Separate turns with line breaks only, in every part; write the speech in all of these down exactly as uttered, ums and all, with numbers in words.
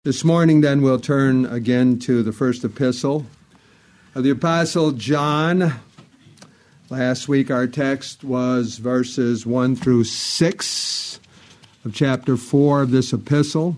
This morning, then, we'll turn again to the first epistle of the Apostle John. Last week, our text was verses one through six of chapter four of this epistle.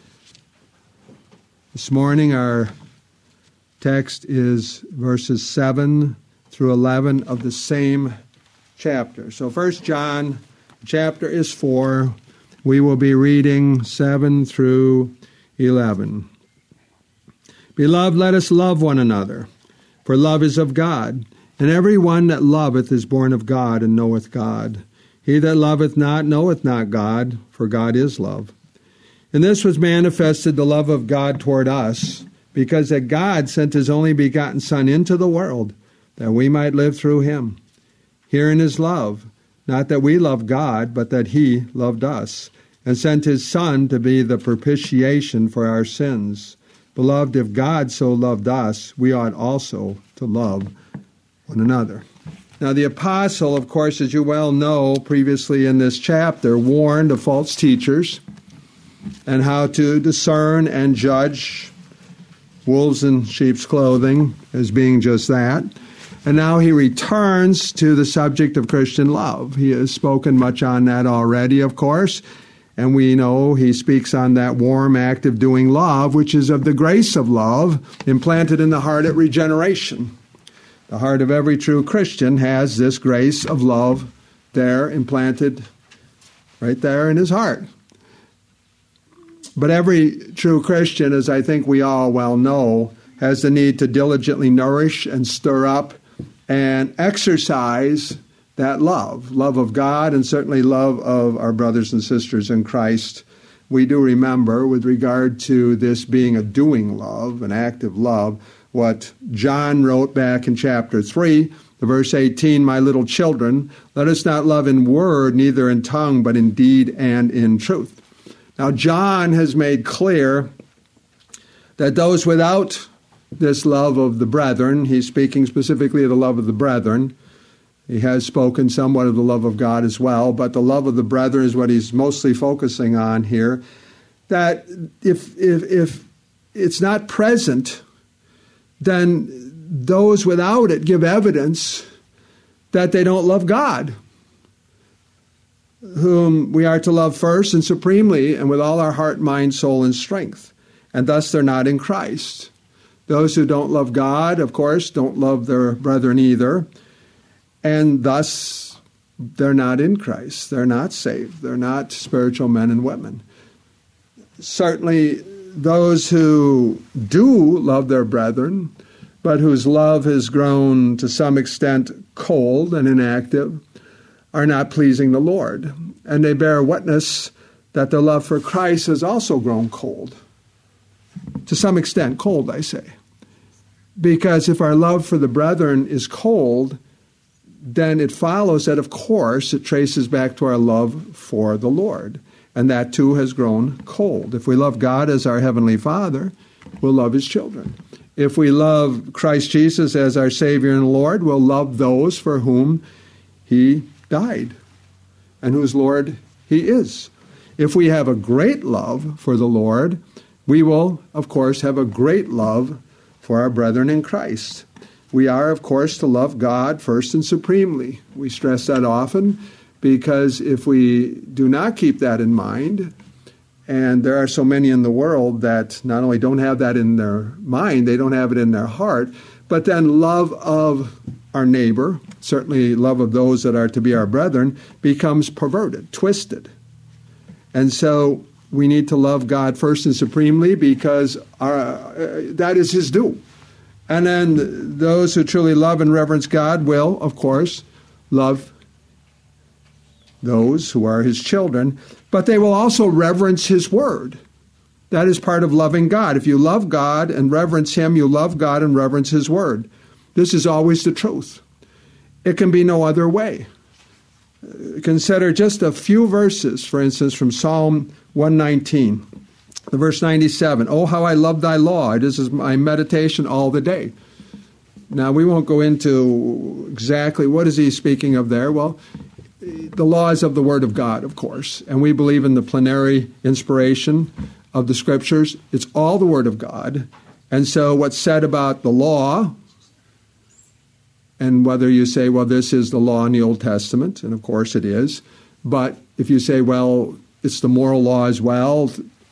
This morning, our text is verses seven through eleven of the same chapter. So First John, chapter is four. We will be reading seven through eleven. Beloved, let us love one another, for love is of God, and every one that loveth is born of God and knoweth God. He that loveth not knoweth not God, for God is love. And this was manifested the love of God toward us, because that God sent his only begotten Son into the world, that we might live through him. Herein is love, not that we love God, but that he loved us, and sent his Son to be the propitiation for our sins. Beloved, if God so loved us, we ought also to love one another. Now, the apostle, of course, as you well know, previously in this chapter, warned of false teachers and how to discern and judge wolves in sheep's clothing as being just that. And now he returns to the subject of Christian love. He has spoken much on that already, of course. And we know he speaks on that warm act of doing love, which is of the grace of love implanted in the heart at regeneration. The heart of every true Christian has this grace of love there implanted right there in his heart. But every true Christian, as I think we all well know, has the need to diligently nourish and stir up and exercise that love, love of God, and certainly love of our brothers and sisters in Christ. We do remember, with regard to this being a doing love, an active love, what John wrote back in chapter three, verse eighteen, "My little children, let us not love in word, neither in tongue, but in deed and in truth." Now, John has made clear that those without this love of the brethren, he's speaking specifically of the love of the brethren. He has spoken somewhat of the love of God as well, but the love of the brethren is what he's mostly focusing on here. That if if if it's not present, then those without it give evidence that they don't love God, whom we are to love first and supremely and with all our heart, mind, soul, and strength. And thus they're not in Christ. Those who don't love God, of course, don't love their brethren either. And thus, they're not in Christ. They're not saved. They're not spiritual men and women. Certainly, those who do love their brethren, but whose love has grown to some extent cold and inactive, are not pleasing the Lord. And they bear witness that their love for Christ has also grown cold. To some extent, cold, I say. Because if our love for the brethren is cold, then it follows that, of course, it traces back to our love for the Lord. And that, too, has grown cold. If we love God as our Heavenly Father, we'll love his children. If we love Christ Jesus as our Savior and Lord, we'll love those for whom he died and whose Lord he is. If we have a great love for the Lord, we will, of course, have a great love for our brethren in Christ. We are, of course, to love God first and supremely. We stress that often because if we do not keep that in mind, and there are so many in the world that not only don't have that in their mind, they don't have it in their heart, but then love of our neighbor, certainly love of those that are to be our brethren, becomes perverted, twisted. And so we need to love God first and supremely because our, uh, that is his due. And then those who truly love and reverence God will, of course, love those who are his children, but they will also reverence his word. That is part of loving God. If you love God and reverence him, you love God and reverence his word. This is always the truth. It can be no other way. Consider just a few verses, for instance, from Psalm one nineteen. Verse ninety-seven, "Oh, how I love thy law. This is my meditation all the day." Now, we won't go into exactly what is he speaking of there. Well, the law is of the Word of God, of course, and we believe in the plenary inspiration of the Scriptures. It's all the Word of God. And so what's said about the law, and whether you say, well, this is the law in the Old Testament, and of course it is, but if you say, well, it's the moral law as well,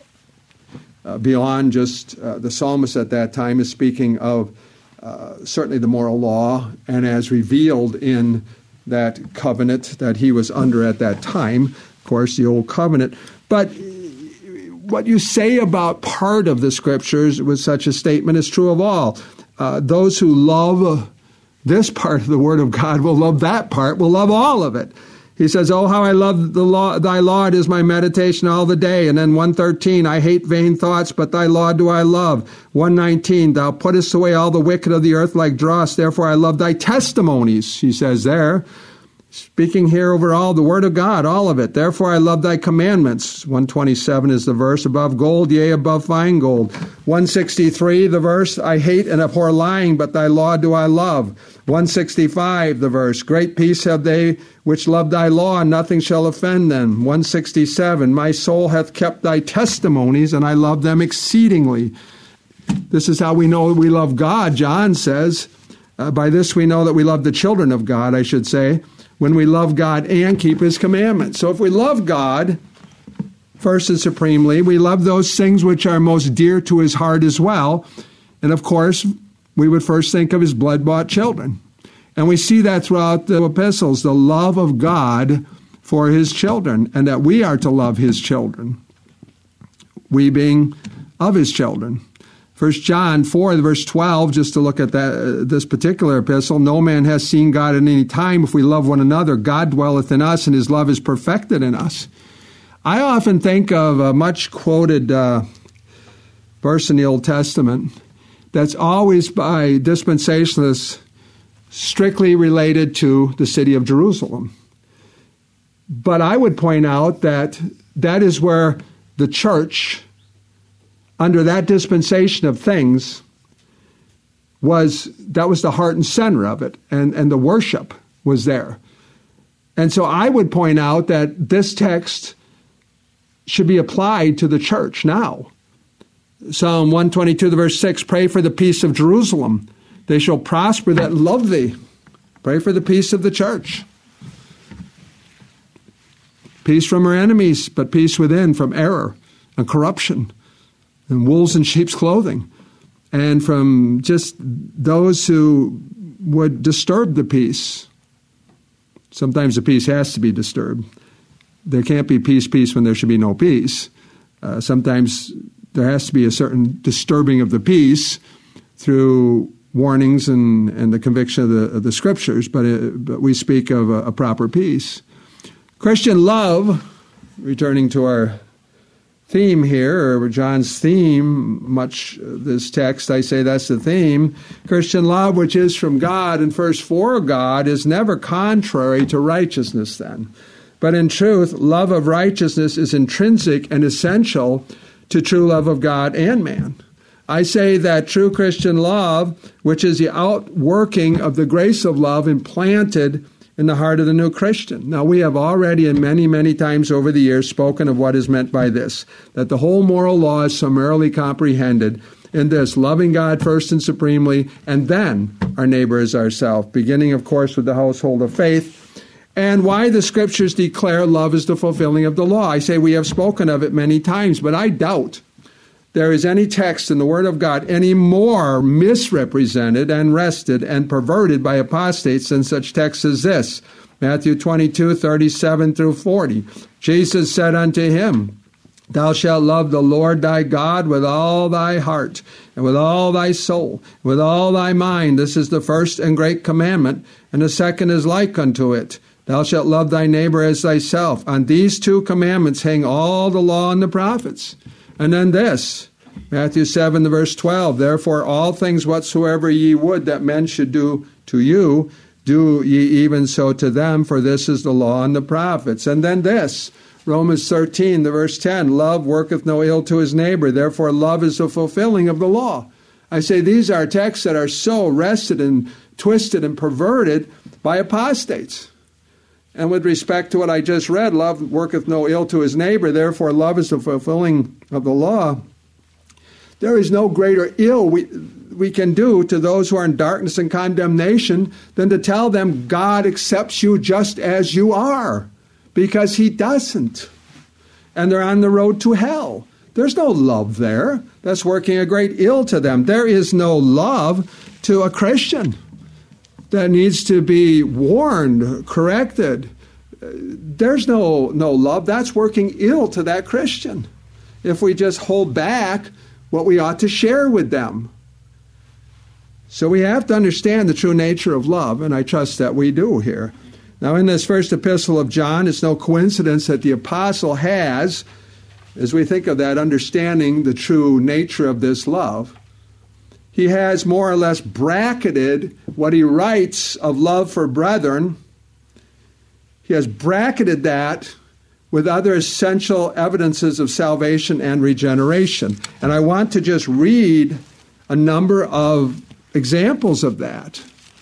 uh, beyond just uh, the psalmist at that time is speaking of uh, certainly the moral law, and as revealed in that covenant that he was under at that time, of course, the Old Covenant. But what you say about part of the Scriptures with such a statement is true of all. Uh, those who love this part of the Word of God will love that part, will love all of it. He says, oh, how I love the law, thy law, it is my meditation all the day. And then one thirteen, I hate vain thoughts, but thy law do I love. one nineteen, thou puttest away all the wicked of the earth like dross, therefore I love thy testimonies, he says there. Speaking here over all the Word of God, all of it. Therefore I love thy commandments. one twenty-seven is the verse, above gold, yea, above fine gold. one sixty-three, the verse, I hate and abhor lying, but thy law do I love. one sixty-five, the verse, great peace have they which love thy law, and nothing shall offend them. one sixty-seven, my soul hath kept thy testimonies, and I love them exceedingly. This is how we know we love God, John says. Uh, by this we know that we love the children of God, I should say, when we love God and keep his commandments. So if we love God, first and supremely, we love those things which are most dear to his heart as well. And of course, we would first think of his blood-bought children. And we see that throughout the epistles, the love of God for his children, and that we are to love his children, we being of his children. First John four, verse twelve, just to look at that uh, this particular epistle, no man has seen God at any time. If we love one another, God dwelleth in us, and his love is perfected in us. I often think of a much quoted uh, verse in the Old Testament that's always by dispensationalists strictly related to the city of Jerusalem. But I would point out that that is where the church, under that dispensation of things, was that was the heart and center of it, and, and the worship was there. And so I would point out that this text should be applied to the church now. Psalm one twenty-two, the verse six, pray for the peace of Jerusalem. They shall prosper that love thee. Pray for the peace of the church. Peace from her enemies, but peace within from error and corruption and wolves in sheep's clothing, and from just those who would disturb the peace. Sometimes the peace has to be disturbed. There can't be peace, peace when there should be no peace. Uh, sometimes there has to be a certain disturbing of the peace through warnings and, and the conviction of the, of the Scriptures, but, it, but we speak of a, a proper peace. Christian love, returning to our theme here, or John's theme, much this text, I say that's the theme. Christian love, which is from God and first for God, is never contrary to righteousness then. But in truth, love of righteousness is intrinsic and essential to true love of God and man. I say that true Christian love, which is the outworking of the grace of love implanted in the heart of the new Christian. Now, we have already and many, many times over the years spoken of what is meant by this, that the whole moral law is summarily comprehended in this, loving God first and supremely, and then our neighbor as ourselves, beginning, of course, with the household of faith, and why the Scriptures declare love is the fulfilling of the law. I say we have spoken of it many times, but I doubt there is any text in the Word of God any more misrepresented and wrested and perverted by apostates than such texts as this. Matthew twenty-two, thirty-seven through forty. Jesus said unto him, thou shalt love the Lord thy God with all thy heart, and with all thy soul, and with all thy mind. This is the first and great commandment, and the second is like unto it. Thou shalt love thy neighbor as thyself. On these two commandments hang all the law and the prophets. And then this, Matthew seven, the verse twelve, therefore all things whatsoever ye would that men should do to you, do ye even so to them, for this is the law and the prophets. And then this, Romans thirteen, the verse ten, love worketh no ill to his neighbor, therefore love is the fulfilling of the law. I say these are texts that are so wrested and twisted and perverted by apostates. And with respect to what I just read, love worketh no ill to his neighbor, therefore love is the fulfilling of the law. There is no greater ill we, we can do to those who are in darkness and condemnation than to tell them God accepts you just as you are, because he doesn't. And they're on the road to hell. There's no love there. That's working a great ill to them. There is no love to a Christian that needs to be warned, corrected. There's no, no love. That's working ill to that Christian if we just hold back what we ought to share with them. So we have to understand the true nature of love, and I trust that we do here. Now, in this first epistle of John, it's no coincidence that the apostle has, as we think of that, understanding the true nature of this love, he has more or less bracketed what he writes of love for brethren. He has bracketed that with other essential evidences of salvation and regeneration. And I want to just read a number of examples of that.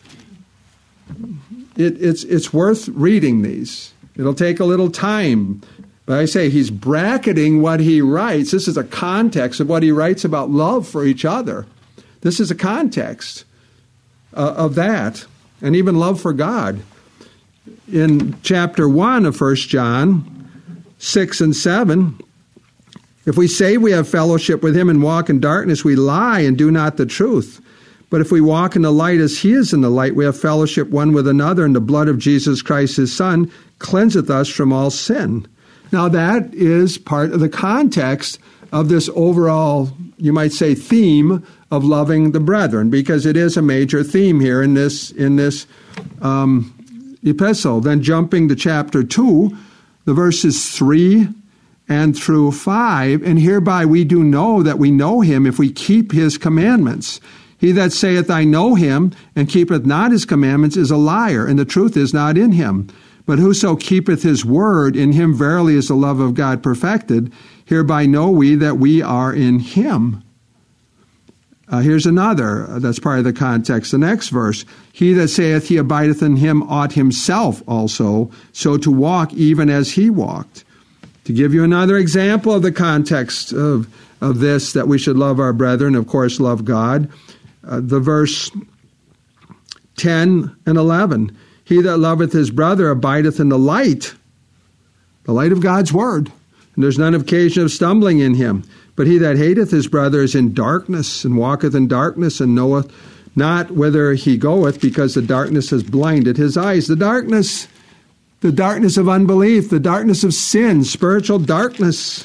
It, it's, it's worth reading these. It'll take a little time. But I say he's bracketing what he writes. This is a context of what he writes about love for each other. This is a context uh, of that, and even love for God. In chapter one of First John, six and seven, if we say we have fellowship with him and walk in darkness, we lie and do not the truth. But if we walk in the light as he is in the light, we have fellowship one with another, and the blood of Jesus Christ his Son cleanseth us from all sin. Now that is part of the context of this overall, you might say, theme of loving the brethren, because it is a major theme here in this in this um, epistle. Then jumping to chapter two, the verses three and through five, and hereby we do know that we know him if we keep his commandments. He that saith, I know him, and keepeth not his commandments is a liar, and the truth is not in him. But whoso keepeth his word, in him verily is the love of God perfected. Hereby know we that we are in him. Uh, here's another, uh, that's part of the context. The next verse, he that saith he abideth in him ought himself also so to walk even as he walked. To give you another example of the context of, of this, that we should love our brethren, of course love God, uh, the verse ten and eleven. He that loveth his brother abideth in the light, the light of God's word, and there's none occasion of stumbling in him. But he that hateth his brother is in darkness, and walketh in darkness, and knoweth not whither he goeth, because the darkness has blinded his eyes. The darkness, the darkness of unbelief, the darkness of sin, spiritual darkness.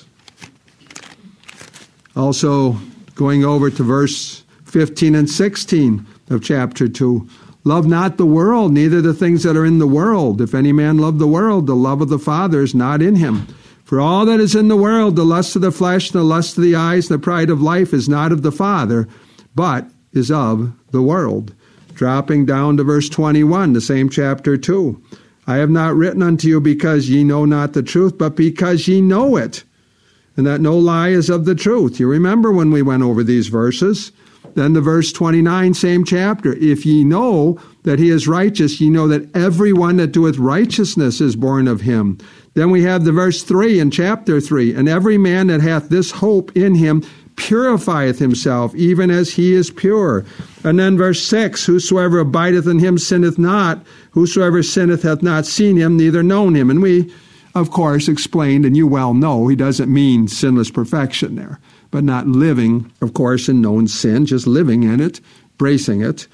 Also, going over to verse fifteen and sixteen of chapter two. Love not the world, neither the things that are in the world. If any man love the world, the love of the Father is not in him. For all that is in the world, the lust of the flesh, the lust of the eyes, the pride of life, is not of the Father, but is of the world. Dropping down to verse twenty-one, the same chapter two. I have not written unto you because ye know not the truth, but because ye know it, and that no lie is of the truth. You remember when we went over these verses? Then the verse twenty-nine, same chapter. If ye know that he is righteous, ye know that every one that doeth righteousness is born of him. Then we have the verse three in chapter three. And every man that hath this hope in him purifieth himself, even as he is pure. And then verse six, whosoever abideth in him sinneth not. Whosoever sinneth hath not seen him, neither known him. And we, of course, explained, and you well know, he doesn't mean sinless perfection there, but not living, of course, in known sin, just living in it, bracing it.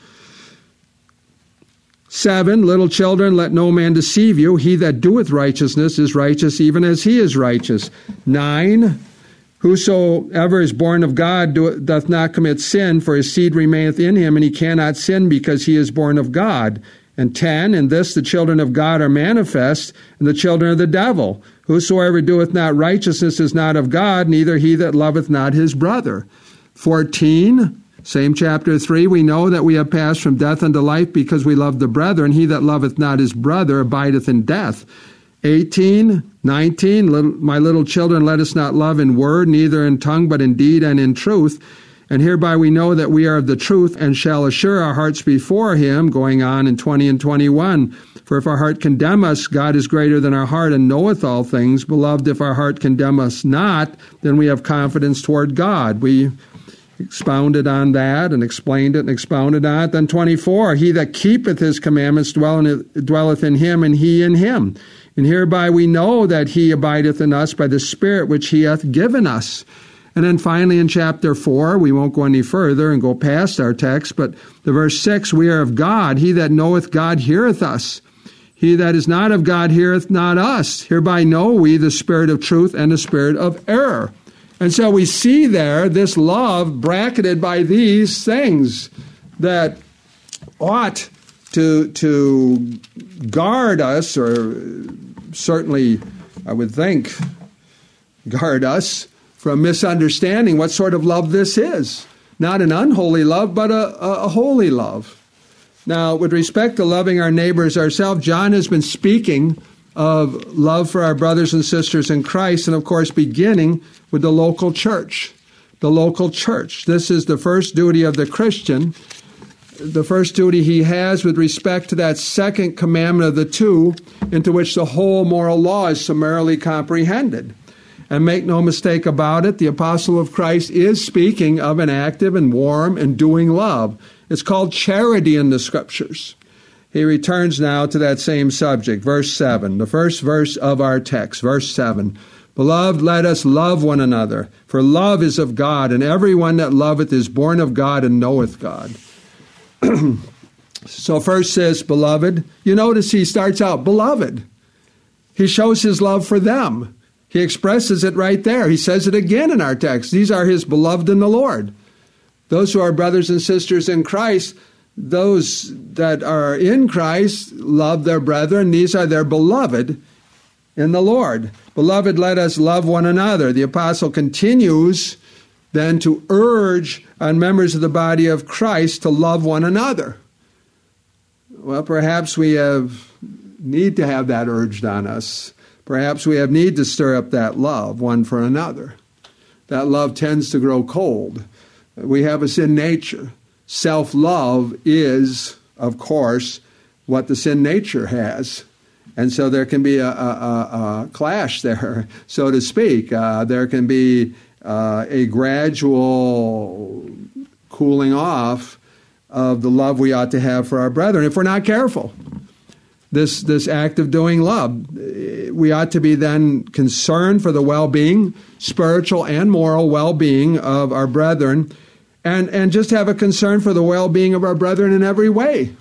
Seven, little children, let no man deceive you. He that doeth righteousness is righteous, even as he is righteous. Nine, whosoever is born of God doth not commit sin, for his seed remaineth in him, and he cannot sin because he is born of God. And ten, in this the children of God are manifest, and the children of the devil. Whosoever doeth not righteousness is not of God, neither he that loveth not his brother. Fourteen, same chapter three, we know that we have passed from death unto life because we love the brethren. He that loveth not his brother abideth in death. Eighteen, nineteen, little, my little children, let us not love in word, neither in tongue, but in deed and in truth. And hereby we know that we are of the truth and shall assure our hearts before him, going on in twenty and twenty-one. For if our heart condemn us, God is greater than our heart and knoweth all things. Beloved, if our heart condemn us not, then we have confidence toward God. We expounded on that and explained it and expounded on it. Then twenty-four, he that keepeth his commandments dwelleth in him, and he in him. And hereby we know that he abideth in us by the Spirit which he hath given us. And then finally in chapter four, we won't go any further and go past our text, but the verse six, we are of God. He that knoweth God heareth us. He that is not of God heareth not us. Hereby know we the spirit of truth and the spirit of error. And so we see there this love bracketed by these things that ought to, to guard us, or certainly, I would think, guard us from misunderstanding what sort of love this is. Not an unholy love, but a, a, a holy love. Now, with respect to loving our neighbors ourselves, John has been speaking of love for our brothers and sisters in Christ, and of course beginning with the local church. The local church. This is the first duty of the Christian. The first duty he has with respect to that second commandment of the two, into which the whole moral law is summarily comprehended. And make no mistake about it, the apostle of Christ is speaking of an active and warm and doing love. It's called charity in the Scriptures. He returns now to that same subject. Verse seven, the first verse of our text, verse seven. Beloved, let us love one another, for love is of God, and everyone that loveth is born of God and knoweth God. So first says, beloved. You notice he starts out, beloved. He shows his love for them. He expresses it right there. He says it again in our text. These are his beloved in the Lord. Those who are brothers and sisters in Christ, those that are in Christ love their brethren. These are their beloved in the Lord. Beloved, let us love one another. The apostle continues then to urge on members of the body of Christ to love one another. Well, perhaps we have need to have that urged on us. Perhaps we have need to stir up that love one for another. That love tends to grow cold. We have a sin nature. Self-love is, of course, what the sin nature has. And so there can be a, a, a, a clash there, so to speak. Uh, there can be uh, a gradual cooling off of the love we ought to have for our brethren if we're not careful. This, this act of doing love, we ought to be then concerned for the well-being, spiritual and moral well-being of our brethren, and, and just have a concern for the well-being of our brethren in every way.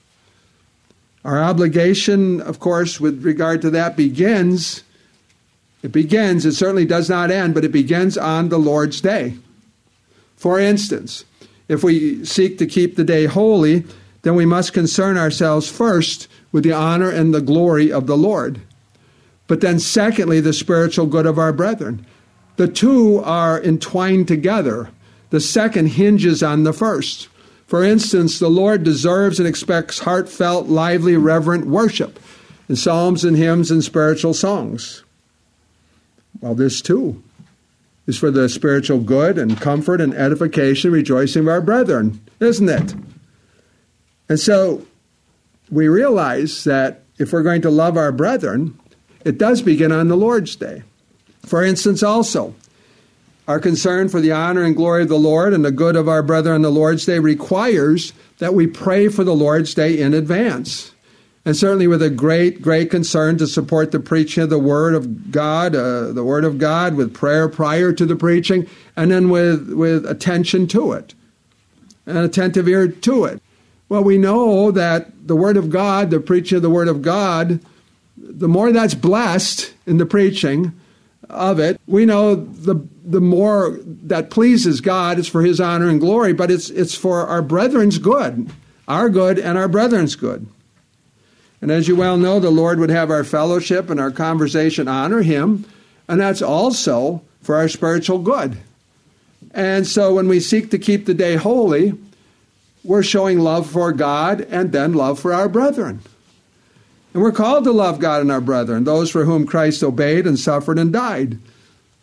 Our obligation, of course, with regard to that begins, it begins, it certainly does not end, but it begins on the Lord's Day. For instance, if we seek to keep the day holy, then we must concern ourselves first with the honor and the glory of the Lord. But then secondly, the spiritual good of our brethren. The two are entwined together. The second hinges on the first. For instance, the Lord deserves and expects heartfelt, lively, reverent worship in psalms and hymns and spiritual songs. Well, this too is for the spiritual good and comfort and edification, rejoicing of our brethren, isn't it? And so we realize that if we're going to love our brethren, it does begin on the Lord's Day. For instance, also, our concern for the honor and glory of the Lord and the good of our brethren on the Lord's Day requires that we pray for the Lord's Day in advance. And certainly with a great, great concern to support the preaching of the Word of God, uh, the Word of God, with prayer prior to the preaching, and then with, with attention to it, an attentive ear to it. Well, we know that the Word of God, the preaching of the Word of God, the more that's blessed in the preaching of it, we know the the more that pleases God is for His honor and glory, but it's it's for our brethren's good, our good and our brethren's good. And as you well know, the Lord would have our fellowship and our conversation honor Him, and that's also for our spiritual good. And so when we seek to keep the day holy, we're showing love for God and then love for our brethren. And we're called to love God and our brethren, those for whom Christ obeyed and suffered and died.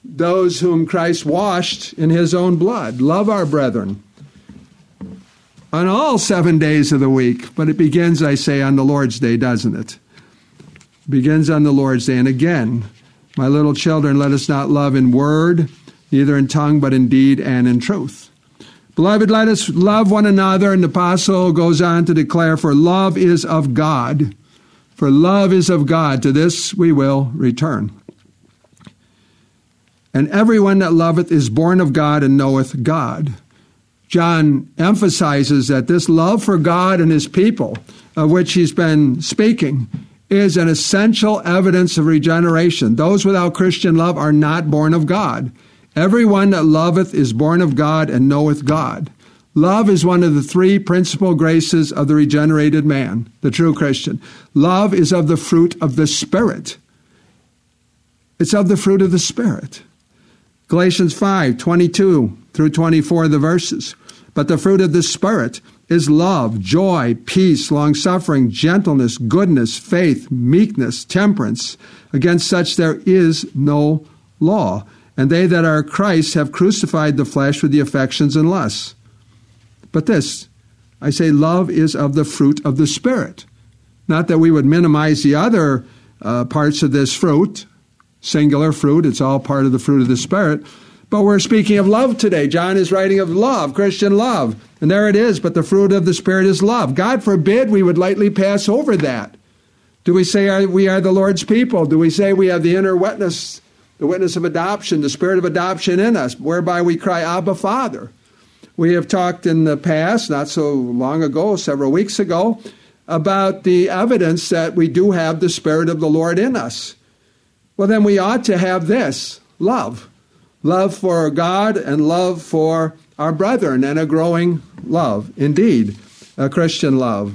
those whom Christ washed in his own blood. Love our brethren on all seven days of the week. But it begins, I say, on the Lord's Day, doesn't it? It begins on the Lord's Day. And again, my little children, let us not love in word, neither in tongue, but in deed and in truth. Beloved, let us love one another. And the apostle goes on to declare, for love is of God. For love is of God. To this we will return. And everyone that loveth is born of God and knoweth God. John emphasizes that this love for God and his people, of which he's been speaking, is an essential evidence of regeneration. Those without Christian love are not born of God. Everyone that loveth is born of God and knoweth God. Love is one of the three principal graces of the regenerated man, the true Christian. Love is of the fruit of the Spirit. It's of the fruit of the Spirit. Galatians five, twenty-two through twenty-four, the verses. But the fruit of the Spirit is love, joy, peace, long-suffering, gentleness, goodness, faith, meekness, temperance. Against such there is no law. And they that are Christ have crucified the flesh with the affections and lusts. But this, I say, love is of the fruit of the Spirit. Not that we would minimize the other uh, parts of this fruit, singular fruit, it's all part of the fruit of the Spirit. But we're speaking of love today. John is writing of love, Christian love. And there it is, but the fruit of the Spirit is love. God forbid we would lightly pass over that. Do we say we are the Lord's people? Do we say we have the inner witness, the witness of adoption, the Spirit of adoption in us, whereby we cry, Abba, Father? We have talked in the past, not so long ago, several weeks ago, about the evidence that we do have the Spirit of the Lord in us. Well, then we ought to have this, love. Love for God and love for our brethren, and a growing love. Indeed, a Christian love.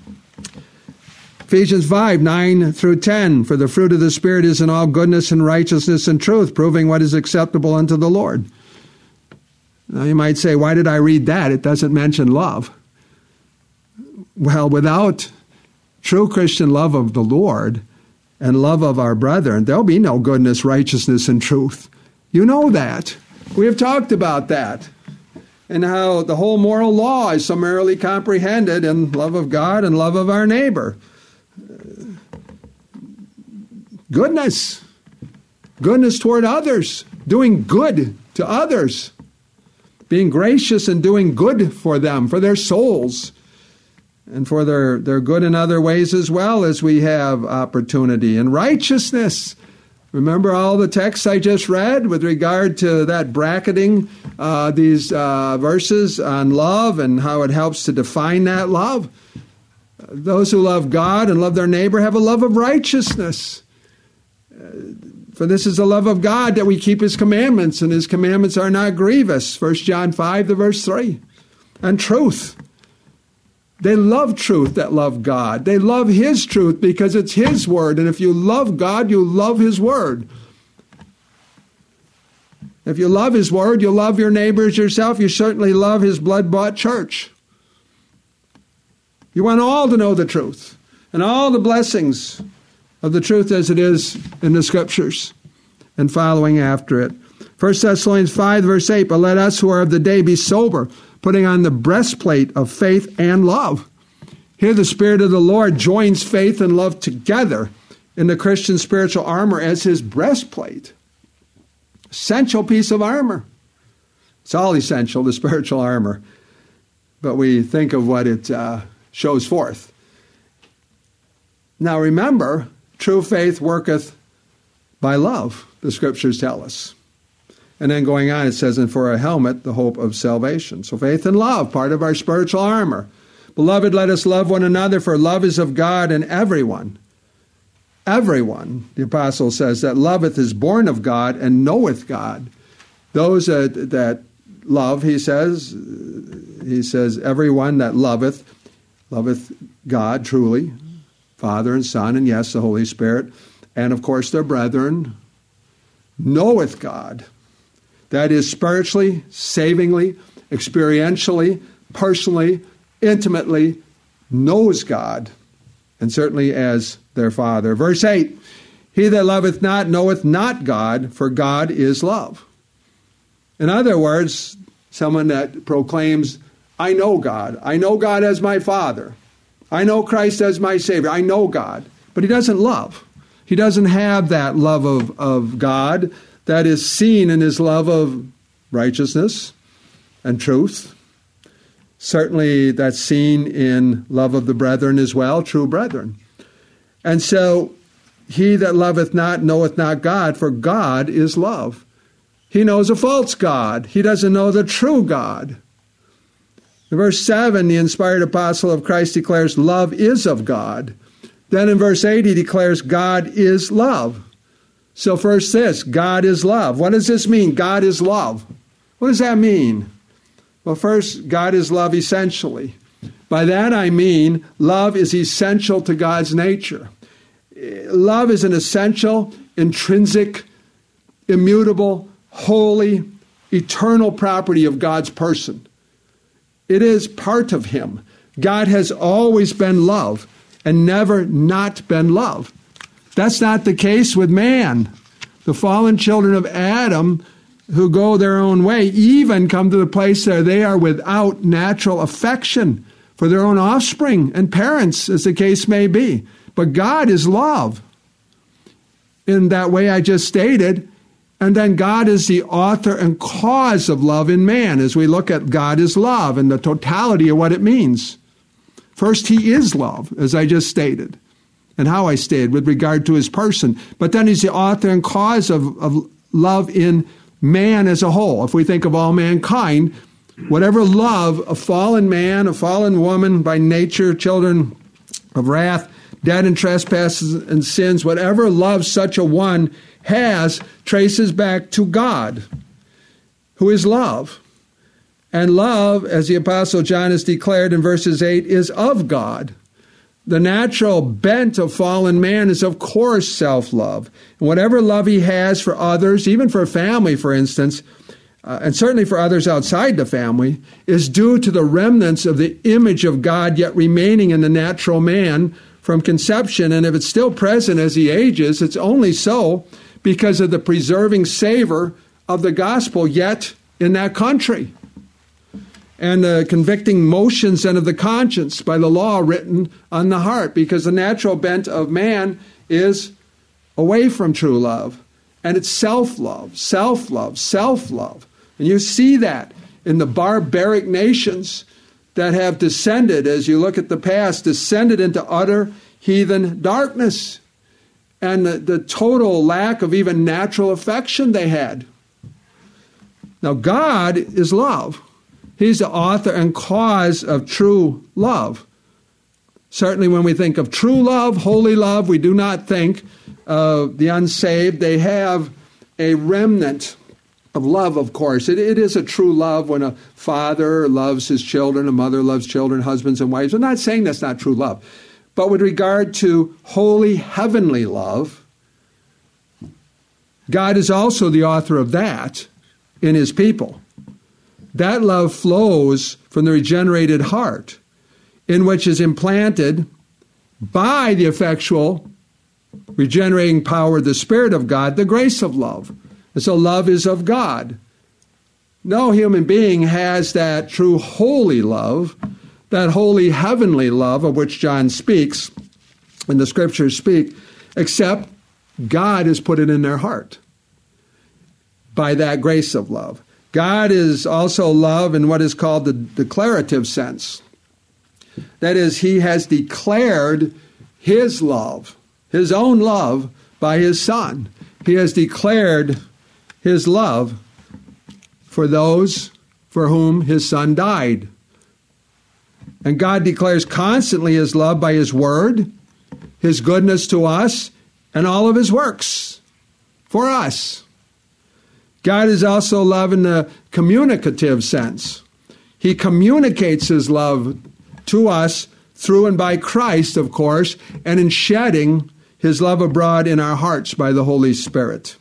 Ephesians five, nine through ten, for the fruit of the Spirit is in all goodness and righteousness and truth, proving what is acceptable unto the Lord. Now you might say, why did I read that? It doesn't mention love. Well, without true Christian love of the Lord and love of our brethren, there'll be no goodness, righteousness, and truth. You know that. We have talked about that. And how the whole moral law is summarily comprehended in love of God and love of our neighbor. Goodness. Goodness toward others. Doing good to others. Being gracious and doing good for them, for their souls. And for their, their good in other ways as well as we have opportunity. And righteousness. Remember all the texts I just read with regard to that bracketing uh, these uh, verses on love and how it helps to define that love? Those who love God and love their neighbor have a love of righteousness. Uh, for this is the love of God, that we keep his commandments, and his commandments are not grievous. First John five, the verse three. And truth. They love truth that love God. They love his truth because it's his word. And if you love God, you love his word. If you love his word, you love your neighbors yourself. You certainly love his blood-bought church. You want all to know the truth and all the blessings of the truth as it is in the Scriptures and following after it. First Thessalonians five, verse eight, but let us who are of the day be sober, putting on the breastplate of faith and love. Here the Spirit of the Lord joins faith and love together in the Christian spiritual armor as his breastplate. Essential piece of armor. It's all essential, the spiritual armor. But we think of what it uh, shows forth. Now remember, true faith worketh by love, the Scriptures tell us. And then going on, it says, and for a helmet, the hope of salvation. So faith and love, part of our spiritual armor. Beloved, let us love one another, for love is of God, and everyone, everyone, the apostle says, that loveth is born of God and knoweth God. Those that, that love, he says, he says, everyone that loveth, loveth God truly, Father and Son, and yes, the Holy Spirit, and of course their brethren, knoweth God. That is spiritually, savingly, experientially, personally, intimately knows God, and certainly as their Father. Verse eight, He that loveth not knoweth not God, for God is love. In other words, someone that proclaims, I know God. I know God as my Father. I know Christ as my Savior. I know God. But he doesn't love. He doesn't have that love of, of God that is seen in his love of righteousness and truth. Certainly that's seen in love of the brethren as well, true brethren. And so, he that loveth not knoweth not God, for God is love. He knows a false God. He doesn't know the true God. In verse seven, the inspired apostle of Christ declares love is of God. Then in verse eight, he declares God is love. So first this, God is love. What does this mean? God is love. What does that mean? Well, first, God is love essentially. By that I mean love is essential to God's nature. Love is an essential, intrinsic, immutable, holy, eternal property of God's person. It is part of him. God has always been love and never not been love. That's not the case with man. The fallen children of Adam who go their own way even come to the place where they are without natural affection for their own offspring and parents, as the case may be. But God is love in that way I just stated. And then God is the author and cause of love in man as we look at God is love and the totality of what it means. First, he is love, as I just stated, and how I stated with regard to his person. But then he's the author and cause of, of love in man as a whole. If we think of all mankind, whatever love a fallen man, a fallen woman by nature, children of wrath, dead in trespasses and sins, whatever love such a one has traces back to God, who is love. And love, as the Apostle John has declared in verses eight, is of God. The natural bent of fallen man is, of course, self-love. And whatever love he has for others, even for family, for instance, uh, and certainly for others outside the family, is due to the remnants of the image of God yet remaining in the natural man from conception. And if it's still present as he ages, it's only so because of the preserving savor of the gospel yet in that country, and the convicting motions and of the conscience by the law written on the heart, because the natural bent of man is away from true love, and it's self-love, self-love, self-love. And you see that in the barbaric nations that have descended, as you look at the past, descended into utter heathen darkness, and the, the total lack of even natural affection they had. Now, God is love. He's the author and cause of true love. Certainly when we think of true love, holy love, we do not think of the unsaved. They have a remnant of love, of course. It, it is a true love when a father loves his children, a mother loves children, husbands and wives. I'm not saying that's not true love. But with regard to holy, heavenly love, God is also the author of that in his people. That love flows from the regenerated heart, in which is implanted by the effectual regenerating power of the Spirit of God, the grace of love. And so love is of God. No human being has that true holy love, that holy heavenly love of which John speaks, and the Scriptures speak, except God has put it in their heart by that grace of love. God is also love in what is called the declarative sense. That is, he has declared his love, his own love, by his Son. He has declared his love for those for whom his Son died. And God declares constantly his love by his word, his goodness to us, and all of his works for us. God is also love in the communicative sense. He communicates his love to us through and by Christ, of course, and in shedding his love abroad in our hearts by the Holy Spirit.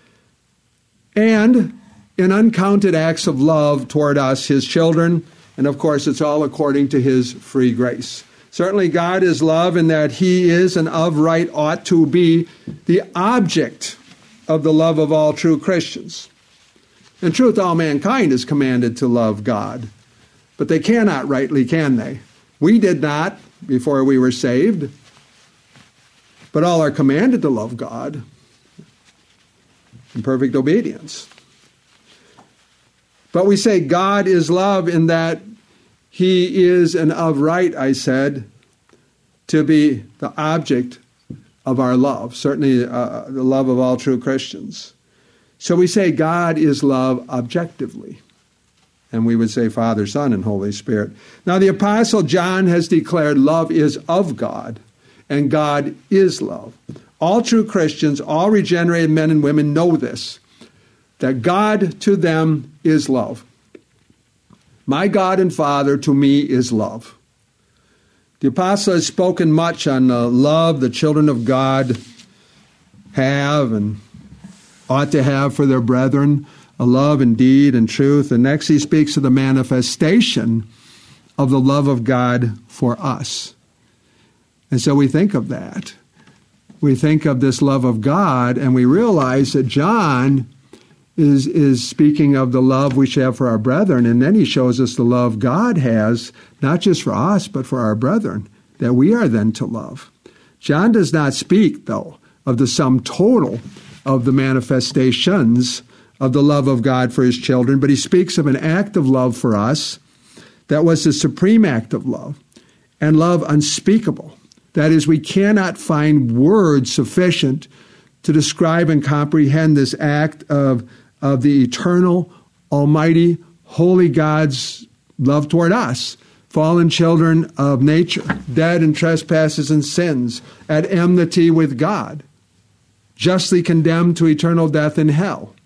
And in uncounted acts of love toward us, his children, and of course it's all according to his free grace. Certainly God is love in that he is and of right ought to be the object of the love of all true Christians. In truth, all mankind is commanded to love God, but they cannot rightly, can they? We did not before we were saved, but all are commanded to love God in perfect obedience. But we say God is love in that he is and of right, I said, to be the object of our love, certainly uh, the love of all true Christians. So we say God is love objectively. And we would say Father, Son, and Holy Spirit. Now the Apostle John has declared love is of God, and God is love. All true Christians, all regenerated men and women know this, that God to them is love. My God and Father to me is love. The apostle has spoken much on the love the children of God have and ought to have for their brethren, a love in deed and truth. And next he speaks of the manifestation of the love of God for us. And so we think of that. We think of this love of God, and we realize that John is is speaking of the love we should have for our brethren, and then he shows us the love God has, not just for us, but for our brethren, that we are then to love. John does not speak, though, of the sum total of the manifestations of the love of God for his children, but he speaks of an act of love for us that was the supreme act of love, and love unspeakable. That is, we cannot find words sufficient to describe and comprehend this act of of the eternal, almighty, holy God's love toward us, fallen children of nature, dead in trespasses and sins, at enmity with God, justly condemned to eternal death in hell.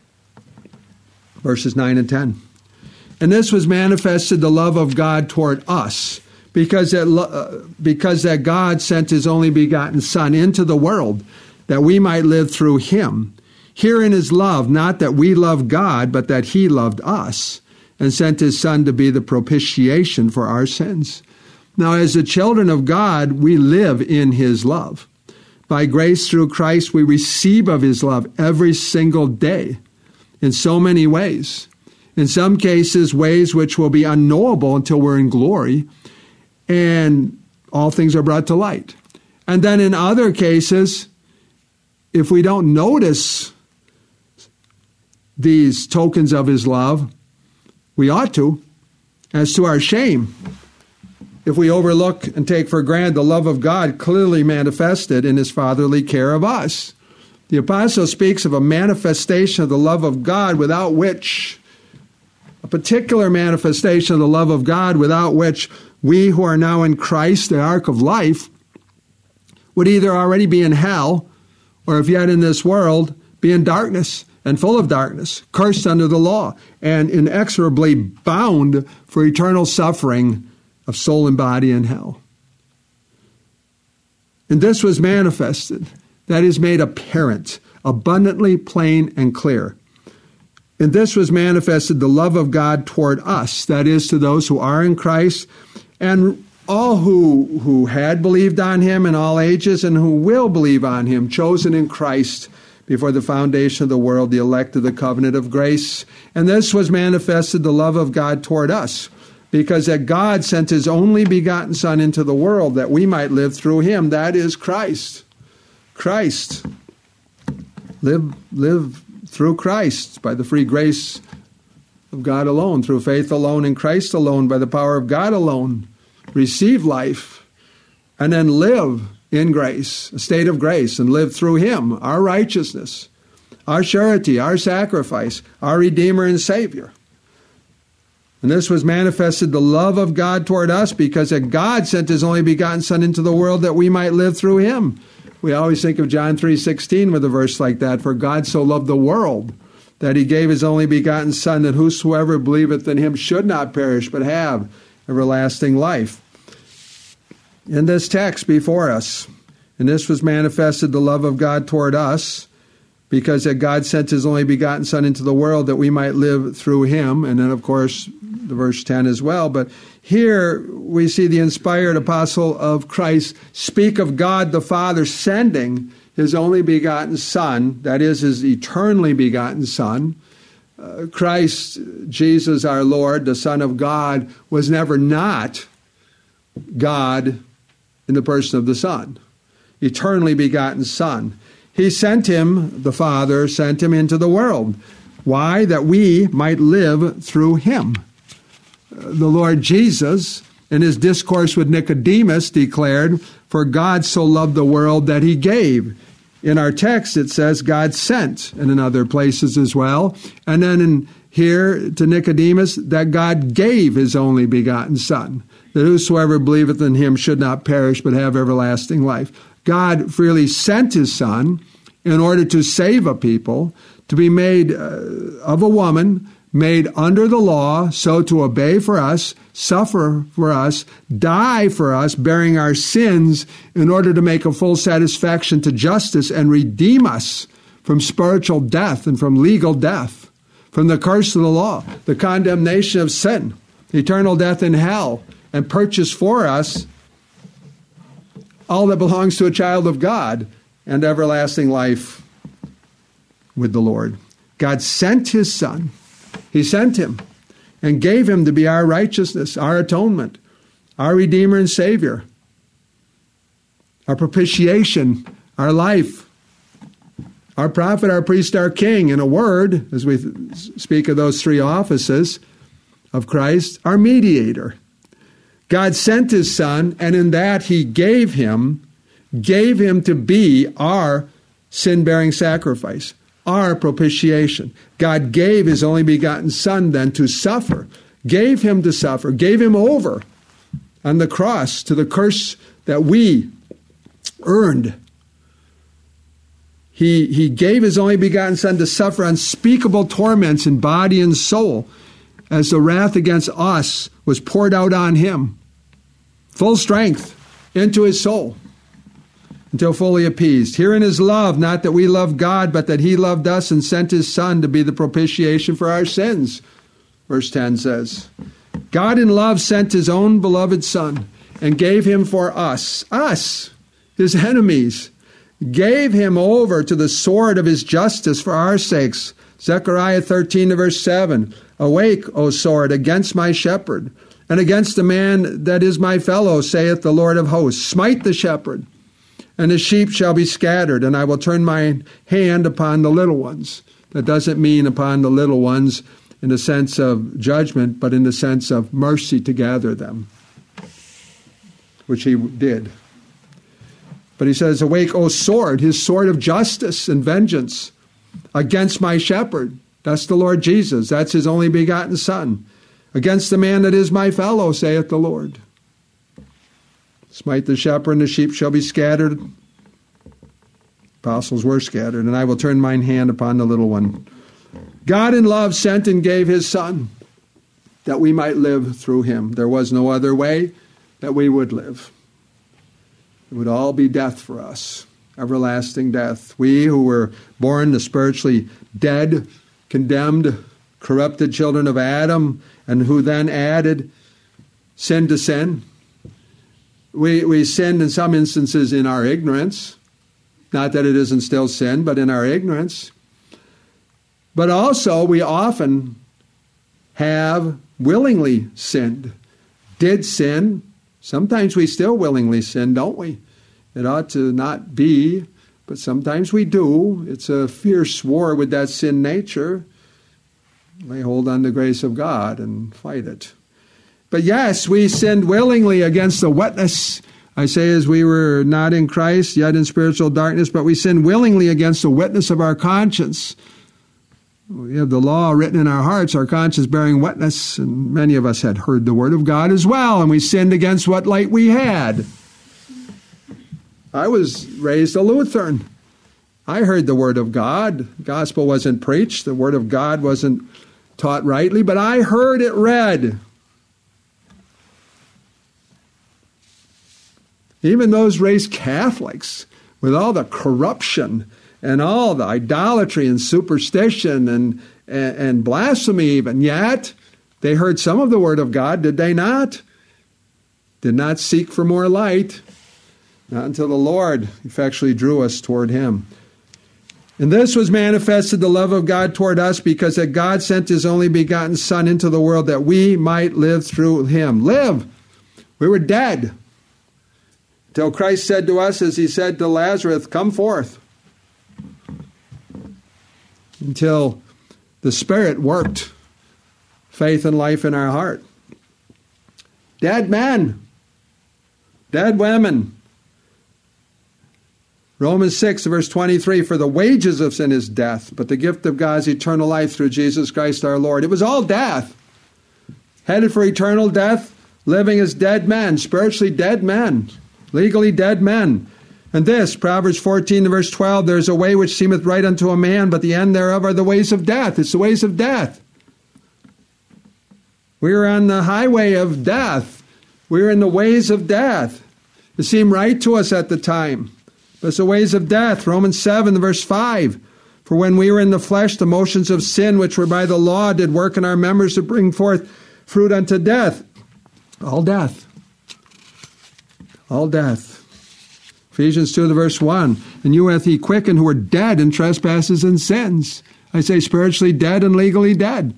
Verses nine and ten. And this was manifested the love of God toward us, because that, uh, because that God sent his only begotten Son into the world, that we might live through him. Herein is love, not that we love God, but that he loved us and sent his Son to be the propitiation for our sins. Now, as the children of God, we live in his love. By grace through Christ, we receive of his love every single day in so many ways. In some cases, ways which will be unknowable until we're in glory, and all things are brought to light. And then in other cases, if we don't notice these tokens of his love, we ought to, as to our shame, if we overlook and take for granted the love of God clearly manifested in his fatherly care of us. The apostle speaks of a manifestation of the love of God without which, a particular manifestation of the love of God without which we who are now in Christ, the ark of life, would either already be in hell, or if yet in this world, be in darkness and full of darkness, cursed under the law, and inexorably bound for eternal suffering of soul and body in hell. And this was manifested, that is made apparent, abundantly plain and clear. And this was manifested the love of God toward us, that is, to those who are in Christ, and all who, who had believed on him in all ages and who will believe on him, chosen in Christ before the foundation of the world, the elect of the covenant of grace. And this was manifested the love of God toward us, because that God sent his only begotten Son into the world that we might live through him. That is Christ. Christ. Live, live through Christ by the free grace of God alone, through faith alone in Christ alone, by the power of God alone. Receive life and then live in grace, a state of grace, and live through him, our righteousness, our surety, our sacrifice, our Redeemer and Savior. And this was manifested the love of God toward us, because that God sent his only begotten Son into the world that we might live through him. We always think of John three sixteen with a verse like that, for God so loved the world that he gave his only begotten Son, that whosoever believeth in him should not perish, but have everlasting life. In this text before us, and this was manifested the love of God toward us, because that God sent his only begotten Son into the world that we might live through him. And then, of course, the verse ten as well. But here we see the inspired apostle of Christ speak of God the Father sending his only begotten Son, that is, his eternally begotten Son. Uh, Christ, Jesus our Lord, the Son of God, was never not God in the person of the Son, eternally begotten Son. He sent him, the Father sent him into the world. Why? That we might live through him. The Lord Jesus, in his discourse with Nicodemus, declared, "For God so loved the world that he gave." In our text, it says God sent, and in other places as well. And then in here to Nicodemus, that God gave his only begotten Son, that whosoever believeth in him should not perish but have everlasting life. God freely sent his Son in order to save a people, to be made uh, of a woman, made under the law, so to obey for us, suffer for us, die for us, bearing our sins in order to make a full satisfaction to justice and redeem us from spiritual death and from legal death, from the curse of the law, the condemnation of sin, eternal death in hell, and purchase for us all that belongs to a child of God and everlasting life with the Lord. God sent his Son. He sent him and gave him to be our righteousness, our atonement, our Redeemer and Savior, our propitiation, our life, our prophet, our priest, our king. In a word, as we speak of those three offices of Christ, our mediator. God sent his Son, and in that he gave him, gave him to be our sin-bearing sacrifice, our propitiation. God gave his only begotten Son then to suffer, gave him to suffer, gave him over on the cross to the curse that we earned. He, he gave his only begotten Son to suffer unspeakable torments in body and soul as the wrath against us was poured out on him. Full strength into his soul until fully appeased. Herein is love, not that we love God, but that he loved us and sent his Son to be the propitiation for our sins. Verse ten says, God in love sent his own beloved Son and gave him for us, us, his enemies, gave him over to the sword of his justice for our sakes. Zechariah thirteen verse seven, awake, O sword, against my shepherd, and against the man that is my fellow, saith the Lord of hosts. Smite the shepherd, and the sheep shall be scattered, and I will turn my hand upon the little ones. That doesn't mean upon the little ones in the sense of judgment, but in the sense of mercy to gather them, which he did. But he says, awake, O sword, his sword of justice and vengeance against my shepherd. That's the Lord Jesus. That's his only begotten Son. Against the man that is my fellow, saith the Lord. Smite the shepherd, and the sheep shall be scattered. Apostles were scattered, and I will turn mine hand upon the little one. God in love sent and gave his Son that we might live through him. There was no other way that we would live. It would all be death for us, everlasting death. We who were born the spiritually dead, condemned, corrupted children of Adam, and who then added sin to sin. We, we sinned in some instances in our ignorance. Not that it isn't still sin, but in our ignorance. But also we often have willingly sinned, did sin. Sometimes we still willingly sin, don't we? It ought to not be, but sometimes we do. It's a fierce war with that sin nature. Lay hold on the grace of God and fight it. But yes, we sinned willingly against the witness. I say as we were not in Christ, yet in spiritual darkness, but we sinned willingly against the witness of our conscience. We have the law written in our hearts, our conscience bearing witness, and many of us had heard the word of God as well, and we sinned against what light we had. I was raised a Lutheran. I heard the word of God. The gospel wasn't preached. The word of God wasn't taught rightly, but I heard it read. Even those raised Catholics, with all the corruption and all the idolatry and superstition and, and, and blasphemy even. Yet, they heard some of the word of God, did they not? Did not seek for more light, not until the Lord effectually drew us toward him. And this was manifested, the love of God toward us, because that God sent his only begotten Son into the world that we might live through him. Live! We were dead. Until Christ said to us, as he said to Lazarus, come forth. Until the Spirit worked faith and life in our heart. Dead men. Dead women. Romans six, verse twenty-three, for the wages of sin is death, but the gift of God is eternal life through Jesus Christ our Lord. It was all death. Headed for eternal death, living as dead men, spiritually dead men, legally dead men. And this, Proverbs fourteen, verse twelve, there is a way which seemeth right unto a man, but the end thereof are the ways of death. It's the ways of death. We were on the highway of death. We were in the ways of death. It seemed right to us at the time. But it's the ways of death. Romans seven, verse five. For when we were in the flesh, the motions of sin, which were by the law, did work in our members to bring forth fruit unto death. All death. All death. Ephesians two, the verse one. And you hath he quickened who were dead in trespasses and sins. I say spiritually dead and legally dead.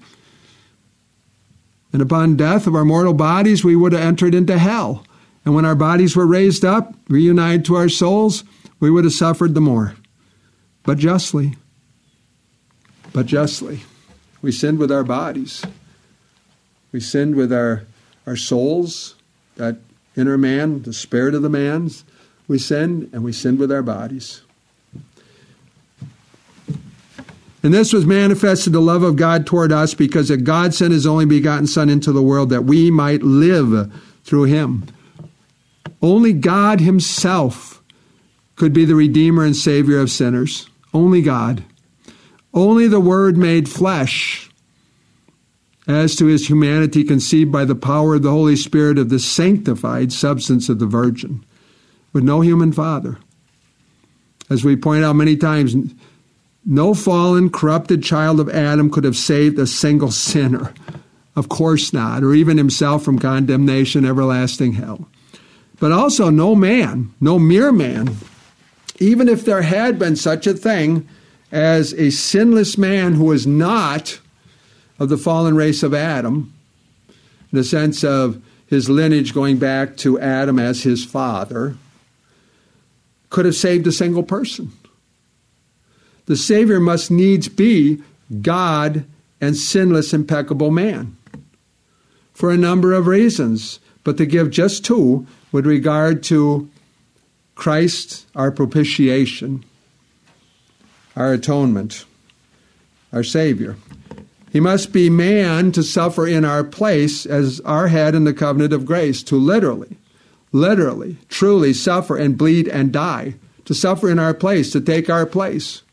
And upon death of our mortal bodies, we would have entered into hell. And when our bodies were raised up, reunited to our souls, we would have suffered the more. But justly. But justly. We sinned with our bodies. We sinned with our, our souls, that inner man, the spirit of the man. We sinned, and we sinned with our bodies. And this was manifested the love of God toward us, because that God sent his only begotten Son into the world that we might live through him. Only God himself could be the Redeemer and Savior of sinners. Only God. Only the Word made flesh, as to his humanity conceived by the power of the Holy Spirit of the sanctified substance of the Virgin, with no human father. As we point out many times, no fallen, corrupted child of Adam could have saved a single sinner. Of course not, or even himself from condemnation, everlasting hell. But also no man, no mere man, even if there had been such a thing as a sinless man who was not of the fallen race of Adam, in the sense of his lineage going back to Adam as his father, could have saved a single person. The Savior must needs be God and sinless, impeccable man for a number of reasons, but to give just two with regard to Christ, our propitiation, our atonement, our Savior. He must be man to suffer in our place as our head in the covenant of grace, to literally, literally, truly suffer and bleed and die, to suffer in our place, to take our place,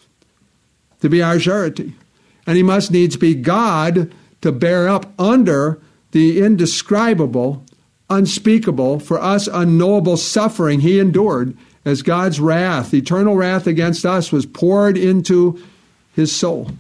to be our surety. And he must needs be God to bear up under the indescribable, unspeakable, for us unknowable suffering he endured as God's wrath, eternal wrath against us, was poured into his soul.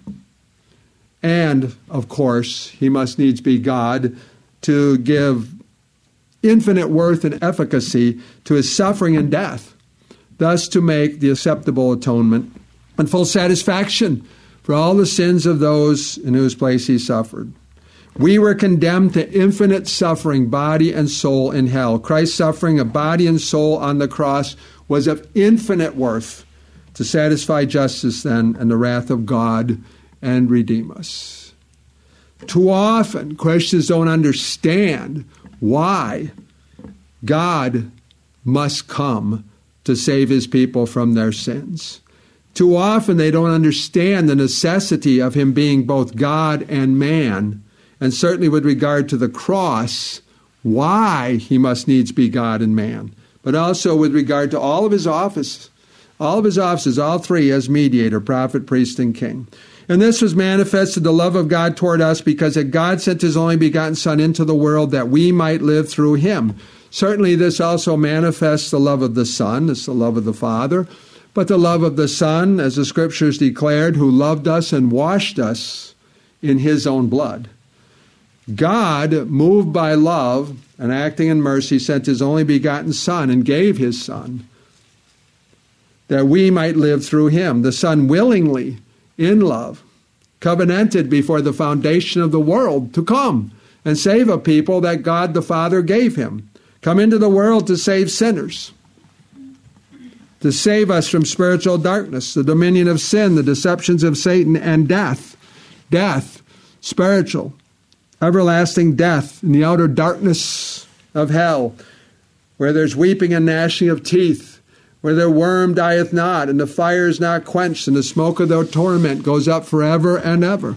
And, of course, he must needs be God to give infinite worth and efficacy to his suffering and death, thus to make the acceptable atonement and full satisfaction for all the sins of those in whose place he suffered. We were condemned to infinite suffering, body and soul, in hell. Christ's suffering of body and soul on the cross was of infinite worth to satisfy justice then and the wrath of God and redeem us. Too often, Christians don't understand why God must come to save his people from their sins. Too often, they don't understand the necessity of him being both God and man, and certainly with regard to the cross, why he must needs be God and man, but also with regard to all of his offices, all of his offices, all three as mediator, prophet, priest, and king. And this was manifested the love of God toward us, because that God sent his only begotten Son into the world that we might live through him. Certainly this also manifests the love of the Son, it's the love of the Father, but the love of the Son, as the Scriptures declared, who loved us and washed us in his own blood. God, moved by love and acting in mercy, sent his only begotten Son and gave his Son, that we might live through him. The Son willingly, in love, covenanted before the foundation of the world to come and save a people that God the Father gave him. Come into the world to save sinners, to save us from spiritual darkness, the dominion of sin, the deceptions of Satan, and death. Death, spiritual, everlasting death in the outer darkness of hell, where there's weeping and gnashing of teeth, where their worm dieth not, and the fire is not quenched, and the smoke of their torment goes up forever and ever.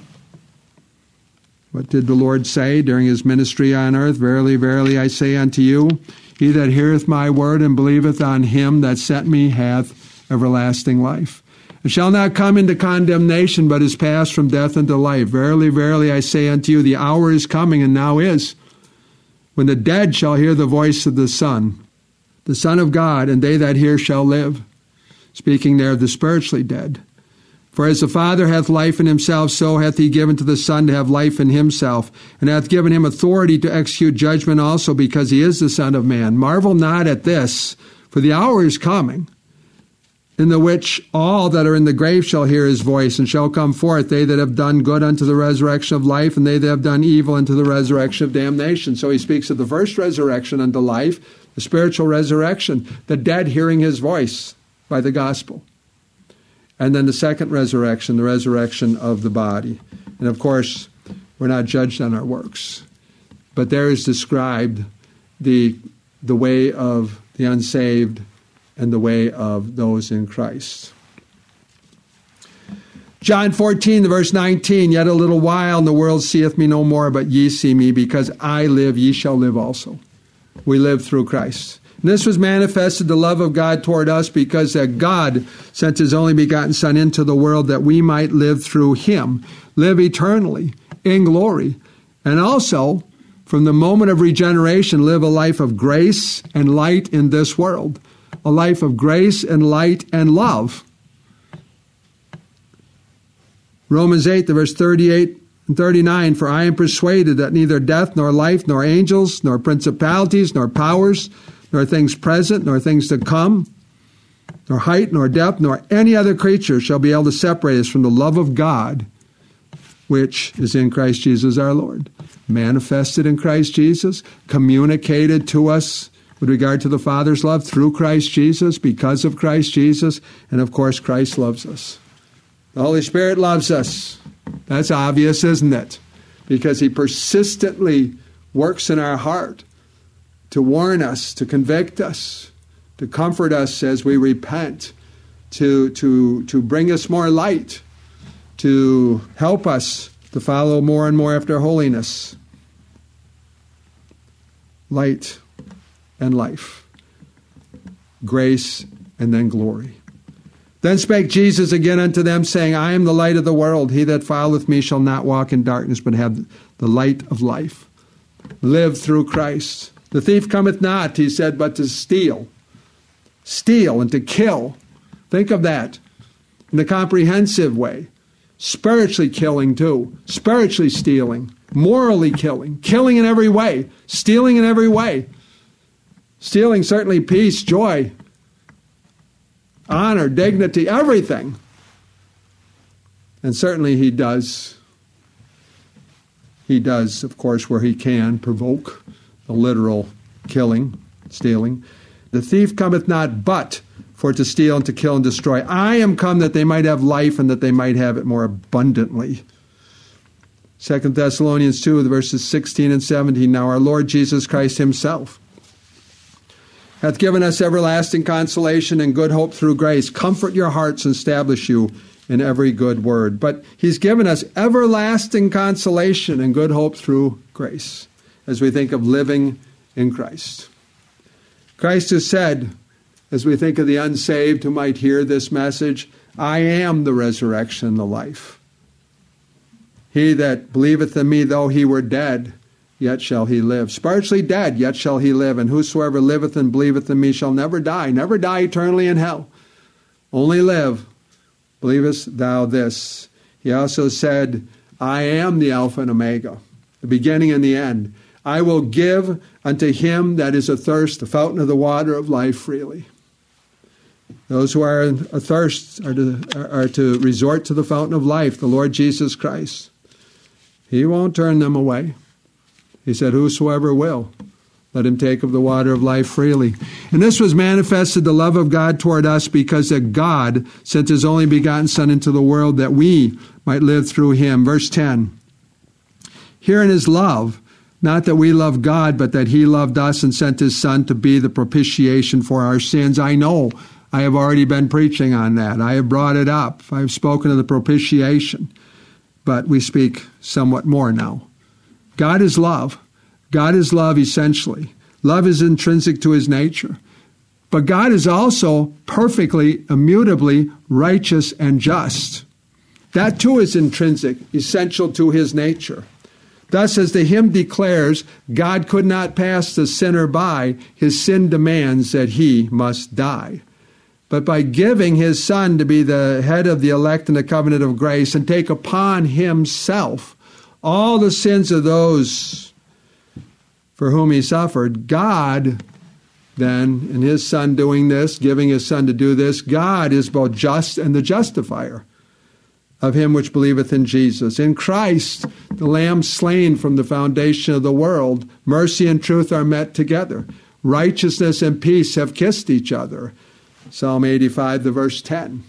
What did the Lord say during his ministry on earth? Verily, verily, I say unto you, he that heareth my word and believeth on him that sent me hath everlasting life, and shall not come into condemnation, but is passed from death unto life. Verily, verily, I say unto you, the hour is coming, and now is, when the dead shall hear the voice of the Son, the Son of God, and they that hear shall live. Speaking there of the spiritually dead. For as the Father hath life in himself, so hath he given to the Son to have life in himself, and hath given him authority to execute judgment also, because he is the Son of Man. Marvel not at this, for the hour is coming, in the which all that are in the grave shall hear his voice, and shall come forth, they that have done good unto the resurrection of life, and they that have done evil unto the resurrection of damnation. So he speaks of the first resurrection unto life, the spiritual resurrection, the dead hearing his voice by the gospel. And then the second resurrection, the resurrection of the body. And of course, we're not judged on our works. But there is described the, the way of the unsaved and the way of those in Christ. John fourteen, verse nineteen, yet a little while, and the world seeth me no more, but ye see me, because I live, ye shall live also. We live through Christ. And this was manifested, the love of God toward us, because that God sent his only begotten Son into the world that we might live through him, live eternally in glory, and also, from the moment of regeneration, live a life of grace and light in this world, a life of grace and light and love. Romans eight, the verse thirty-eight and thirty-nine, for I am persuaded that neither death, nor life, nor angels, nor principalities, nor powers, nor things present, nor things to come, nor height, nor depth, nor any other creature shall be able to separate us from the love of God, which is in Christ Jesus our Lord. Manifested in Christ Jesus, communicated to us with regard to the Father's love through Christ Jesus, because of Christ Jesus, and of course Christ loves us. The Holy Spirit loves us. That's obvious, isn't it? Because he persistently works in our heart to warn us, to convict us, to comfort us as we repent, to, to, to bring us more light, to help us to follow more and more after holiness. Light and life. Grace and then glory. Then spake Jesus again unto them, saying, I am the light of the world. He that followeth me shall not walk in darkness, but have the light of life. Live through Christ. The thief cometh not, he said, but to steal. Steal and to kill. Think of that in a comprehensive way. Spiritually killing too. Spiritually stealing. Morally killing. Killing in every way. Stealing in every way. Stealing certainly peace, joy, honor, dignity, everything. And certainly he does, he does, of course, where he can, provoke the literal killing, stealing. The thief cometh not but for to steal and to kill and destroy. I am come that they might have life and that they might have it more abundantly. Second Thessalonians two, the verses sixteen and seventeen. Now our Lord Jesus Christ himself hath given us everlasting consolation and good hope through grace. Comfort your hearts and establish you in every good word. But he's given us everlasting consolation and good hope through grace as we think of living in Christ. Christ has said, as we think of the unsaved who might hear this message, I am the resurrection and the life. He that believeth in me, though he were dead, yet shall he live. Spiritually dead, yet shall he live. And whosoever liveth and believeth in me shall never die, never die eternally in hell. only live, believest thou this? He also said, I am the Alpha and Omega, the beginning and the end. I will give unto him that is athirst the fountain of the water of life freely. Those who are athirst are to, are to resort to the fountain of life, the Lord Jesus Christ. He won't turn them away. He said, whosoever will, let him take of the water of life freely. And this was manifested, the love of God toward us, because that God sent his only begotten Son into the world that we might live through him. Verse ten. Herein is love, not that we love God, but that he loved us and sent his Son to be the propitiation for our sins. I know I have already been preaching on that. I have brought it up. I have spoken of the propitiation. But we speak somewhat more now. God is love. God is love essentially. Love is intrinsic to his nature. But God is also perfectly, immutably righteous and just. That too is intrinsic, essential to his nature. Thus, as the hymn declares, God could not pass the sinner by. His sin demands that he must die. But by giving his Son to be the head of the elect in the covenant of grace and take upon himself all the sins of those for whom he suffered, God then, in his Son doing this, giving his Son to do this, God is both just and the justifier of him which believeth in Jesus. In Christ, the Lamb slain from the foundation of the world, mercy and truth are met together. Righteousness and peace have kissed each other. Psalm eighty-five, the verse ten.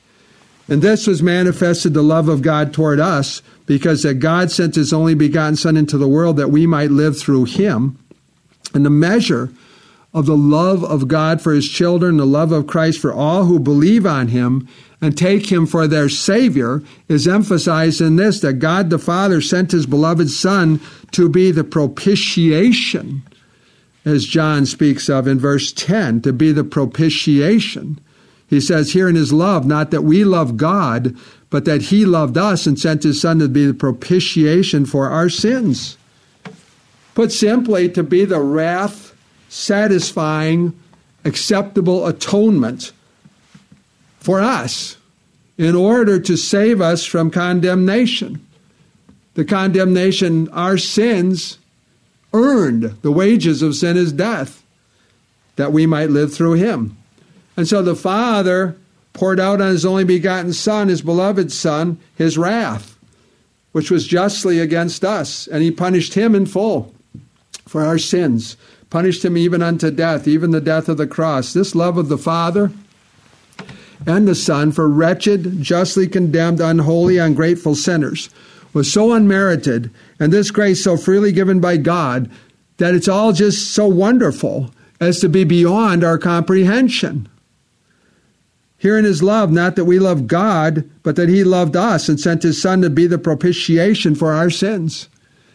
And this was manifested the love of God toward us, because that God sent his only begotten Son into the world that we might live through him. And the measure of the love of God for his children, the love of Christ for all who believe on him and take him for their Savior, is emphasized in this, that God the Father sent his beloved Son to be the propitiation, as John speaks of in verse ten, to be the propitiation. He says here in his love, not that we love God, but that he loved us and sent his Son to be the propitiation for our sins. Put simply, to be the wrath-satisfying, acceptable atonement for us in order to save us from condemnation. The condemnation our sins earned. The wages of sin is death, that we might live through him. And so the Father poured out on his only begotten Son, his beloved Son, his wrath, which was justly against us. And he punished him in full for our sins, punished him even unto death, even the death of the cross. This love of the Father and the Son for wretched, justly condemned, unholy, ungrateful sinners was so unmerited, and this grace so freely given by God, that it's all just so wonderful as to be beyond our comprehension. Herein is love, not that we love God, but that he loved us and sent his Son to be the propitiation for our sins.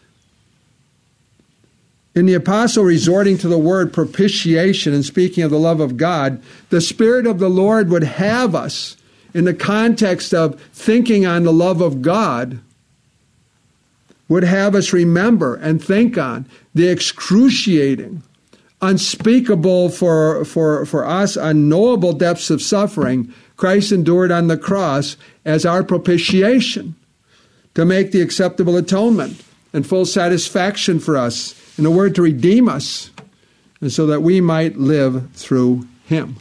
In the apostle resorting to the word propitiation and speaking of the love of God, the Spirit of the Lord would have us, in the context of thinking on the love of God, would have us remember and think on the excruciating, unspeakable for, for, for us, unknowable depths of suffering Christ endured on the cross as our propitiation to make the acceptable atonement and full satisfaction for us, in a word, to redeem us, and so that we might live through him.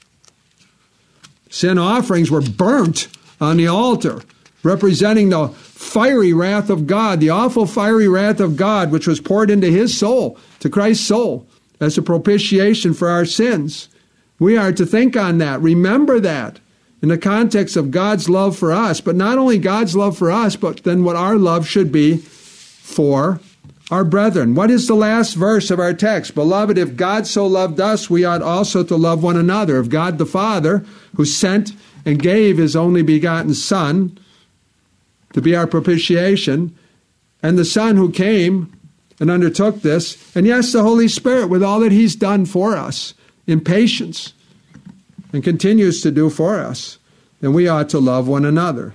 Sin offerings were burnt on the altar, representing the fiery wrath of God, the awful fiery wrath of God, which was poured into his soul, to Christ's soul, as a propitiation for our sins. We are to think on that, remember that, in the context of God's love for us, but not only God's love for us, but then what our love should be for our brethren. What is the last verse of our text? Beloved, if God so loved us, we ought also to love one another. If God the Father, who sent and gave his only begotten Son to be our propitiation, and the Son who came and undertook this, and yes, the Holy Spirit with all that he's done for us in patience and continues to do for us, then we ought to love one another.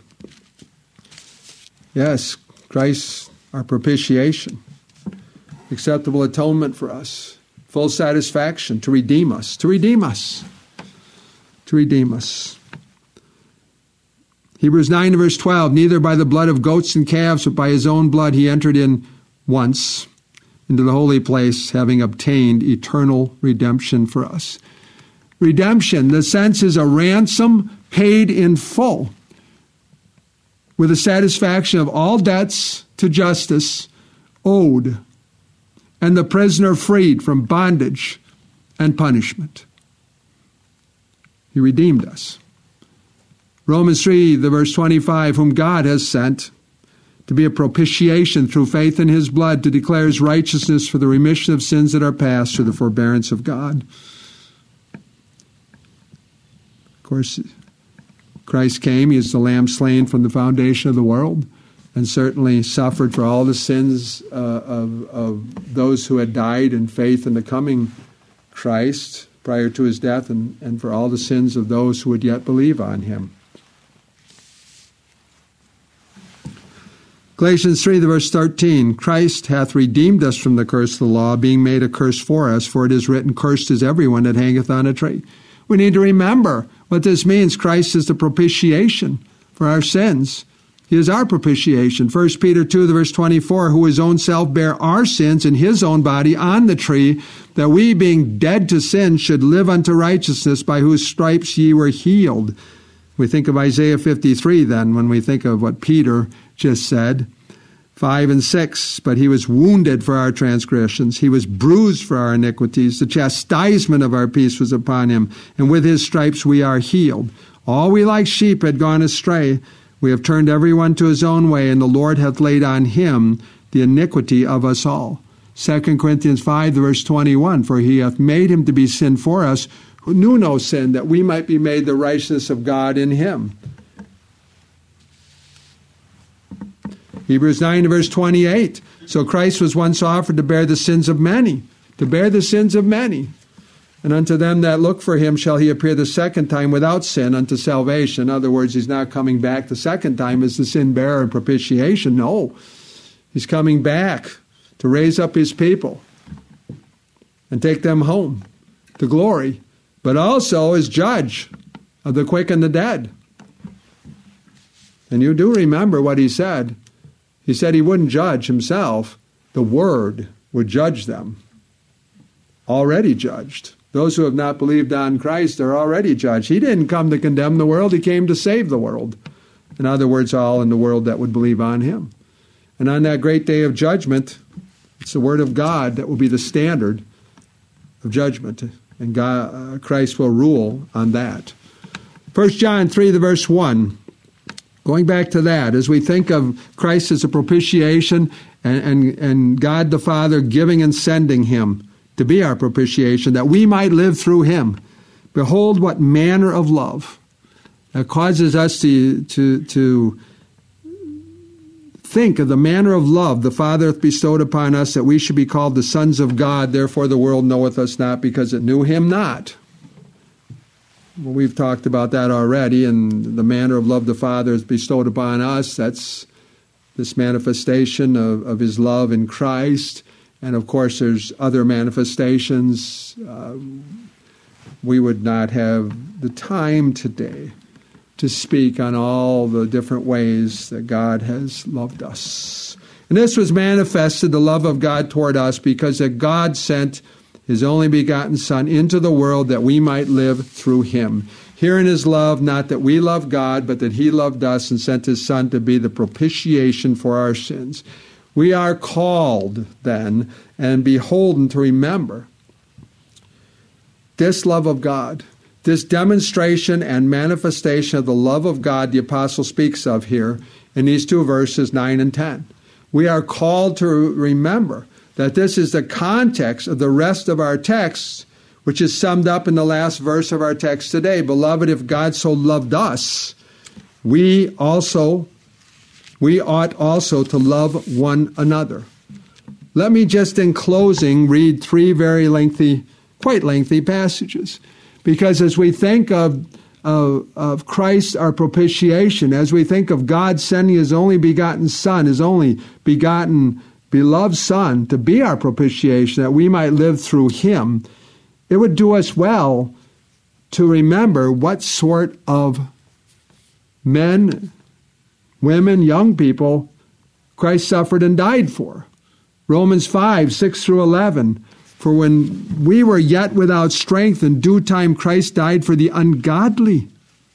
Yes, Christ, our propitiation, acceptable atonement for us, full satisfaction to redeem us, to redeem us, to redeem us. Hebrews nine verse twelve, neither by the blood of goats and calves, but by his own blood he entered in once into the holy place, having obtained eternal redemption for us. Redemption, the sense is a ransom paid in full, with the satisfaction of all debts to justice owed, and the prisoner freed from bondage and punishment. He redeemed us. Romans three, the verse twenty-five, whom God has sent to be a propitiation through faith in his blood, to declare his righteousness for the remission of sins that are past through the forbearance of God. Of course, Christ came, he is the lamb slain from the foundation of the world, and certainly suffered for all the sins uh, of, of those who had died in faith in the coming Christ prior to his death, and, and for all the sins of those who would yet believe on him. Galatians three, the verse thirteen, Christ hath redeemed us from the curse of the law, being made a curse for us, for it is written, cursed is everyone that hangeth on a tree. We need to remember what this means. Christ is the propitiation for our sins. He is our propitiation. First Peter two, the verse twenty-four, who his own self bare our sins in his own body on the tree, that we being dead to sin should live unto righteousness, by whose stripes ye were healed. We think of Isaiah fifty-three then, when we think of what Peter just said. Five and six, but he was wounded for our transgressions. He was bruised for our iniquities. The chastisement of our peace was upon him, and with his stripes we are healed. All we like sheep had gone astray. We have turned every one to his own way, and the Lord hath laid on him the iniquity of us all. Second Corinthians five, the verse twenty-one, for he hath made him to be sin for us, who knew no sin, that we might be made the righteousness of God in him. Hebrews nine, verse twenty-eight. So Christ was once offered to bear the sins of many, to bear the sins of many. And unto them that look for him shall he appear the second time without sin unto salvation. In other words, he's not coming back the second time as the sin bearer and propitiation. No, he's coming back to raise up his people and take them home to glory, but also as judge of the quick and the dead. And you do remember what he said. He said he wouldn't judge himself. The Word would judge them. Already judged. Those who have not believed on Christ are already judged. He didn't come to condemn the world. He came to save the world. In other words, all in the world that would believe on him. And on that great day of judgment, it's the Word of God that will be the standard of judgment. And God, uh, Christ will rule on that. First John three, the verse one. Going back to that, as we think of Christ as a propitiation and, and, and God the Father giving and sending him to be our propitiation, that we might live through him. Behold what manner of love that causes us to, to, to think of the manner of love the Father hath bestowed upon us, that we should be called the sons of God. Therefore the world knoweth us not, because it knew him not. Well, we've talked about that already, and the manner of love the Father has bestowed upon us. That's this manifestation of, of his love in Christ. And of course, there's other manifestations. Uh, we would not have the time today to speak on all the different ways that God has loved us. And this was manifested, the love of God toward us, because that God sent his only begotten Son into the world that we might live through him. Herein is love, not that we love God, but that he loved us and sent his Son to be the propitiation for our sins. We are called then and beholden to remember this love of God, this demonstration and manifestation of the love of God the apostle speaks of here in these two verses, nine and ten. We are called to remember that this is the context of the rest of our text, which is summed up in the last verse of our text today. Beloved, if God so loved us, we also, we ought also to love one another. Let me just in closing read three very lengthy, quite lengthy passages. Because as we think of, of, of Christ, our propitiation, as we think of God sending his only begotten Son, his only begotten beloved Son, to be our propitiation, that we might live through him, it would do us well to remember what sort of men, women, young people, Christ suffered and died for. Romans five, six through eleven. For when we were yet without strength, in due time Christ died for the ungodly.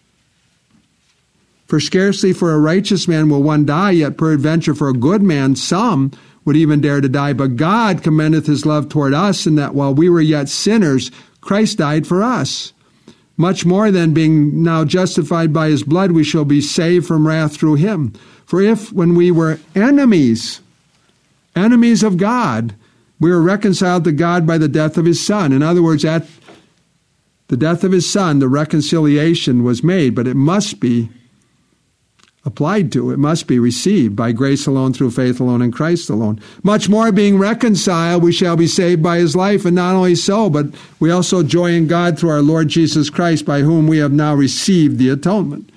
For scarcely for a righteous man will one die, yet peradventure for a good man some would even dare to die. But God commendeth his love toward us, in that while we were yet sinners, Christ died for us. Much more then, being now justified by his blood, we shall be saved from wrath through him. For if, when we were enemies, enemies of God, we were reconciled to God by the death of his Son. In other words, at the death of his Son, the reconciliation was made, but it must be applied to. It must be received by grace alone, through faith alone, in Christ alone. Much more, being reconciled, we shall be saved by his life. And not only so, but we also joy in God through our Lord Jesus Christ, by whom we have now received the atonement.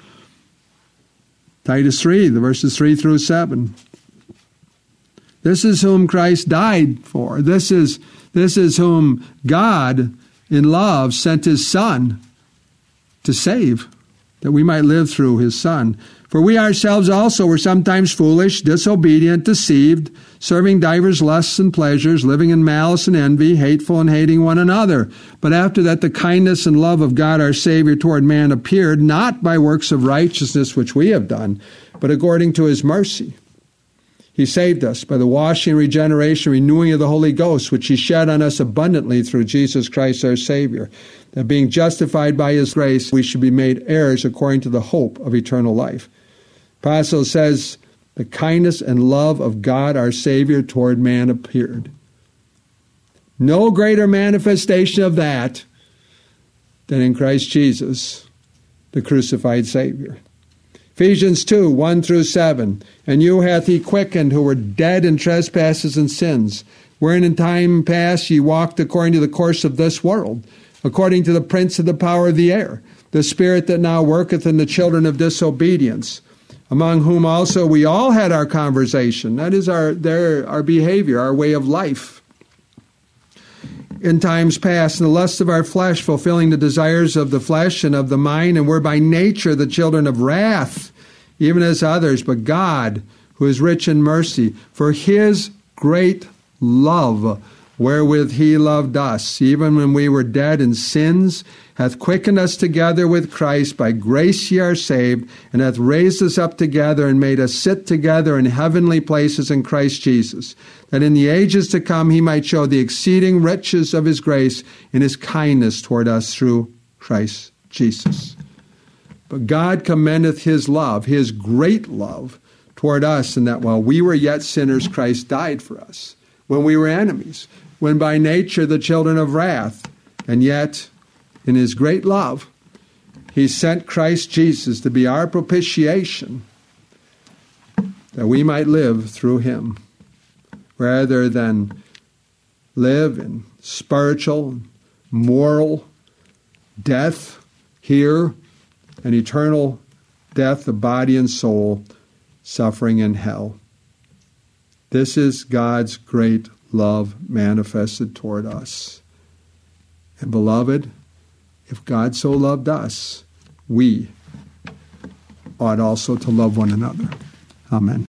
Titus three, the verses three through seven. This is whom Christ died for. This is, this is whom God, in love, sent his Son to save, that we might live through his Son. For we ourselves also were sometimes foolish, disobedient, deceived, serving divers lusts and pleasures, living in malice and envy, hateful and hating one another. But after that the kindness and love of God our Savior toward man appeared, not by works of righteousness which we have done, but according to his mercy. He saved us by the washing, regeneration, renewing of the Holy Ghost, which he shed on us abundantly through Jesus Christ our Savior, that being justified by his grace, we should be made heirs according to the hope of eternal life. Apostle says, the kindness and love of God our Savior toward man appeared. No greater manifestation of that than in Christ Jesus, the crucified Savior. Ephesians two, one through seven. And you hath he quickened, who were dead in trespasses and sins, wherein in time past ye walked according to the course of this world, according to the prince of the power of the air, the spirit that now worketh in the children of disobedience, among whom also we all had our conversation. That is our, their, our behavior, our way of life. In times past, in the lust of our flesh, fulfilling the desires of the flesh and of the mind, and were by nature the children of wrath, even as others. But God, who is rich in mercy, for his great love, wherewith he loved us, even when we were dead in sins, hath quickened us together with Christ. By grace ye are saved, and hath raised us up together, and made us sit together in heavenly places in Christ Jesus, that in the ages to come he might show the exceeding riches of his grace in his kindness toward us through Christ Jesus. But God commendeth his love, his great love, toward us, in that while we were yet sinners, Christ died for us. When we were enemies, when by nature the children of wrath, and yet in his great love, he sent Christ Jesus to be our propitiation, that we might live through him, rather than live in spiritual, moral death here, and eternal death of body and soul, suffering in hell. This is God's great love manifested toward us. And beloved, if God so loved us, we ought also to love one another. Amen.